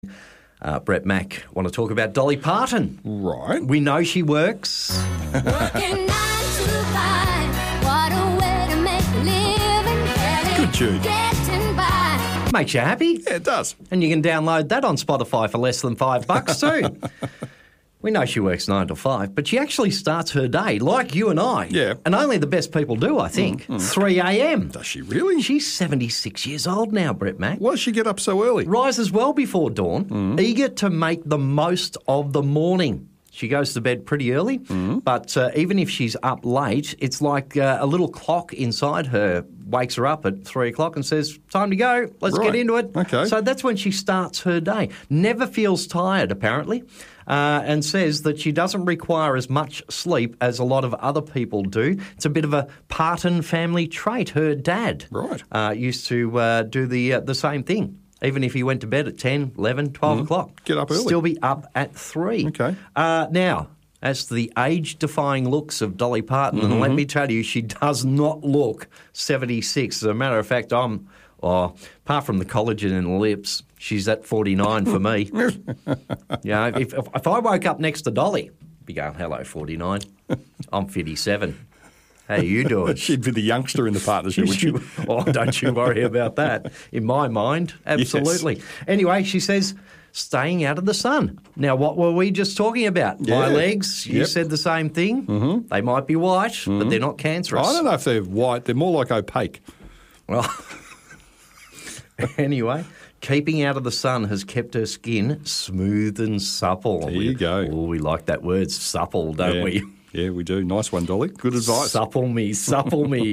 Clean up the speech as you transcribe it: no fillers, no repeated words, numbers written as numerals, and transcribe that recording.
Brett Mack want to talk about Dolly Parton. Right. We know she works. Working 9 to 5, what a way to make a living. Good tune. Getting by. Makes you happy. Yeah, it does. And you can download that on Spotify for less than $5 too. We know she works 9 to 5, but she actually starts her day, like you and I. Yeah. And only the best people do, I think, 3 a.m. Does she really? She's 76 years old now, Brett Mack. Why does she get up so early? Rises well before dawn, eager to make the most of the morning. She goes to bed pretty early, but even if she's up late, it's like a little clock inside her wakes her up at 3 o'clock and says, time to go, let's get Right. into it. Okay. So that's when she starts her day. Never feels tired, apparently, and says that she doesn't require as much sleep as a lot of other people do. It's a bit of a Parton family trait. Her dad used to do the same thing. Even if he went to bed at 10, 11, 12 o'clock. Get up early. Still be up at 3. Okay. Now, as to the age-defying looks of Dolly Parton, and let me tell you, she does not look 76. As a matter of fact, apart from the collagen in the lips, she's at 49 for me. If I woke up next to Dolly, I'd be going, hello, 49. I'm 57. How you doing? She'd be the youngster in the partnership, would she? Oh, don't you worry about that. In my mind, absolutely. Yes. Anyway, she says, staying out of the sun. Now, what were we just talking about? Yeah. My legs, you Yep. said the same thing. Mm-hmm. They might be white, but they're not cancerous. I don't know if they're white. They're more like opaque. Well, anyway, keeping out of the sun has kept her skin smooth and supple. There you go. Oh, we like that word, supple, don't Yeah. we? Yeah, we do. Nice one, Dolly. Good advice. Supple me, supple me.